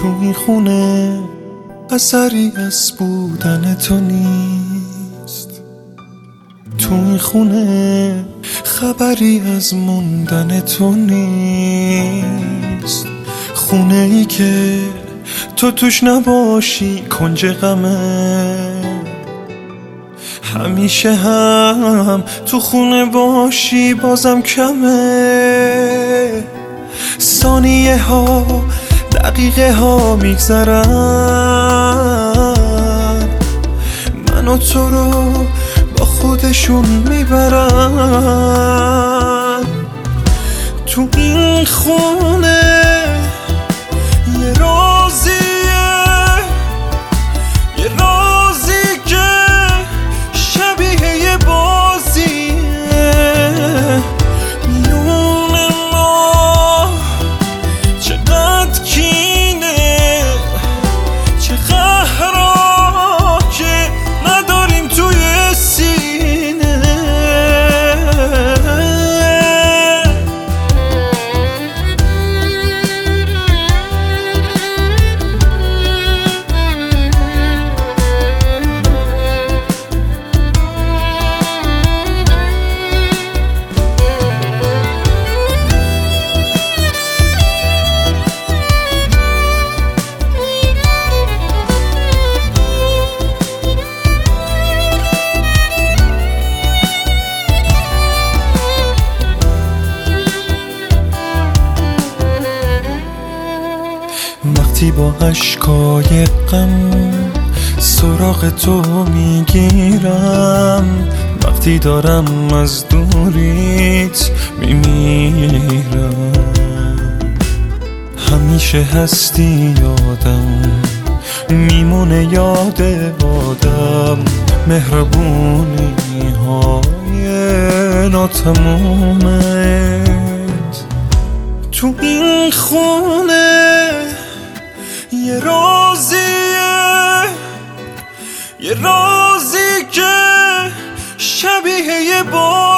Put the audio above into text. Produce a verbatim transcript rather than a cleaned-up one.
تو این خونه اثری از بودن تو نیست، تو این خونه خبری از موندن تو نیست. خونه ای که تو توش نباشی کنج غمه، همیشه هم تو خونه باشی بازم کمه. ثانیه ها دقیقه ها میگذرن، من و تو رو با خودشون میبرن. تو این خونه یه رازیه، یه رازی که شبیه یه بازیه. میون ما چقدر کینه، چه قهرها که نداریم توی سینه. وقتی با اشکای غم سراغ تو میگیرم، وقتی دارم از دوریت میمیرم، همیشه هستی یادم میمونه یاد آدم. مهربونی های ناتمومت تو این خونه یه رازیه، یه رازی که شبیه یه بار